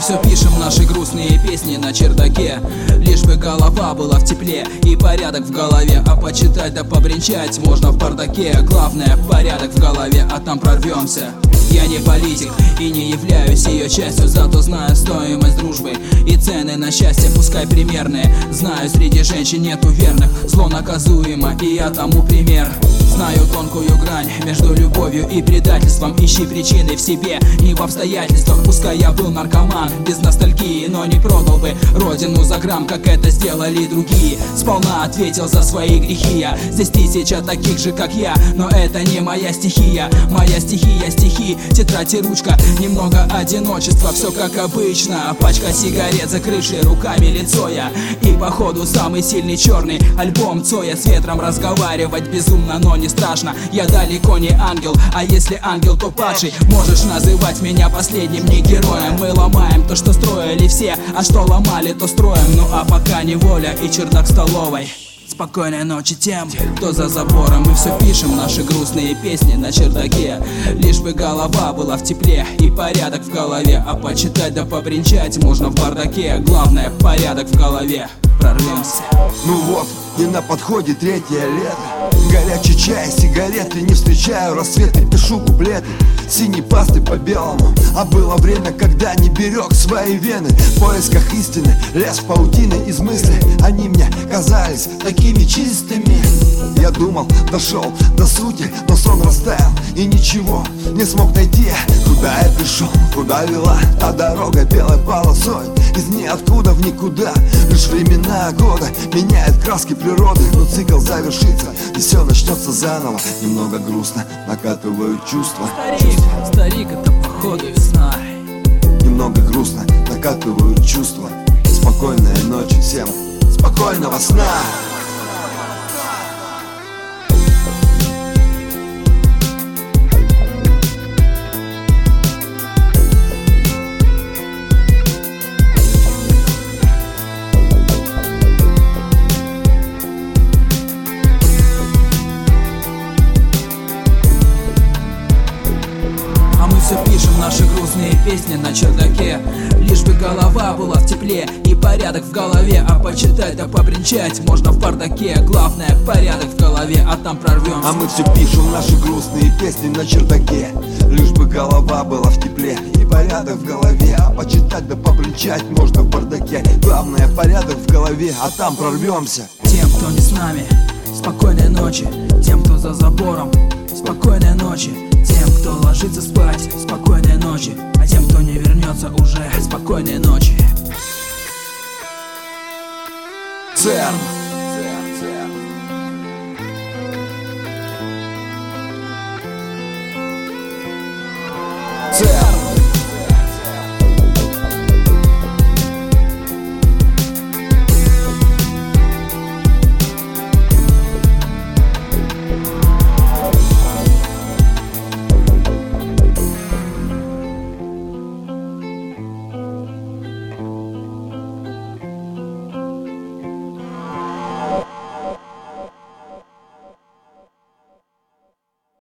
все пишем наши грустные песни на чердаке, лишь бы голова была в тепле и порядок в голове. А почитать да побренчать можно в бардаке. Главное порядок в голове, а там прорвемся. Я не политик и не являюсь ее частью, зато знаю стоимость дружбы и цены на счастье, пускай примерные. Знаю, среди женщин нету верных, зло наказуемо, и я тому пример. Знаю тонкую грань между любовью и предательством. Ищи причины в себе, не в обстоятельствах. Пускай я был наркоман без ностальгии, но не продал бы родину за грамм, как это сделали другие. Сполна ответил за свои грехи я. Здесь тысяча таких же, как я, но это не моя стихия. Моя стихия — стихи, тетрадь и ручка. Немного одиночества, все как обычно. Пачка сигарет, закрывшей руками лицо я. И походу самый сильный черный альбом Цоя. С ветром разговаривать безумно, но не страшно. Я далеко не ангел, а если ангел, то падший. Можешь называть меня последним не героем. Мы ломаем то, что строили все, а что ломали, то строим. Ну а пока неволя и чердак столовой. Спокойной ночи тем, кто за забором. Мы все пишем наши грустные песни на чердаке, лишь бы голова была в тепле и порядок в голове. А почитать да побренчать можно в бардаке. Главное порядок в голове, прорвемся. Ну вот, и на подходе третье лето. Горячий чай, сигареты, не встречаю рассветы, пишу куплеты синей пасты по белому. А было время, когда не берег свои вены. В поисках истины, лес паутины из мыслей. Они мне казались такими чистыми. Я думал, дошел до сути, но сон растаял и ничего не смог найти. Куда я пришел, куда вела та дорога белой полосой, из ниоткуда в никуда. Лишь времена года меняет краски природы, но цикл завершится и все начнется заново. Немного грустно накатывают чувства. Старик, это походу весна. Немного грустно накатывают чувства. Спокойной ночи всем, спокойного сна. Все пишем наши грустные песни на чердаке, лишь бы голова была в тепле и порядок в голове. А почитать да побренчать можно в бардаке. Главное порядок в голове, а там прорвемся. А мы все пишем наши грустные песни на чердаке, лишь бы голова была в тепле и порядок в голове. А почитать да побренчать можно в бардаке. Главное порядок в голове, а там прорвемся. Тем, кто не с нами, спокойной ночи. Тем, кто за забором, спокойной ночи. Тем, кто ложится спать, спокойной ночи. А тем, кто не вернется уже, спокойной ночи. ЦЕРН.